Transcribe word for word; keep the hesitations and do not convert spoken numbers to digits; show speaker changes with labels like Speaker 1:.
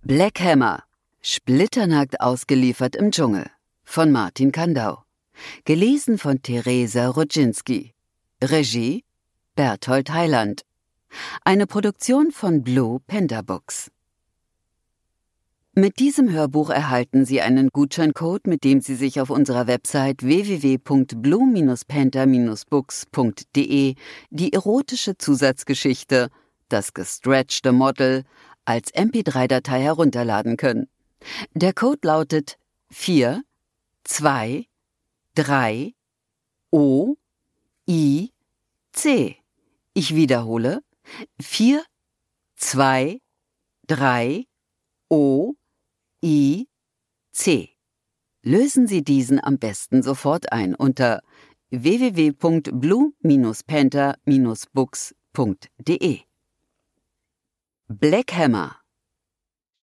Speaker 1: Black Hammer. Splitternackt ausgeliefert im Dschungel. Von Martin Kandau. Gelesen von Theresa Rodzinski. Regie Berthold Heiland. Eine Produktion von Blue Panda Books. Mit diesem Hörbuch erhalten Sie einen Gutscheincode, mit dem Sie sich auf unserer Website w w w punkt blue panda books punkt de die erotische Zusatzgeschichte Das gestretchte Model als M P drei Datei herunterladen können. Der Code lautet vier zwei drei O I C. Ich wiederhole: vier zwei drei O I C. Lösen Sie diesen am besten sofort ein unter w w w punkt blue panda books punkt de. Black Hammer.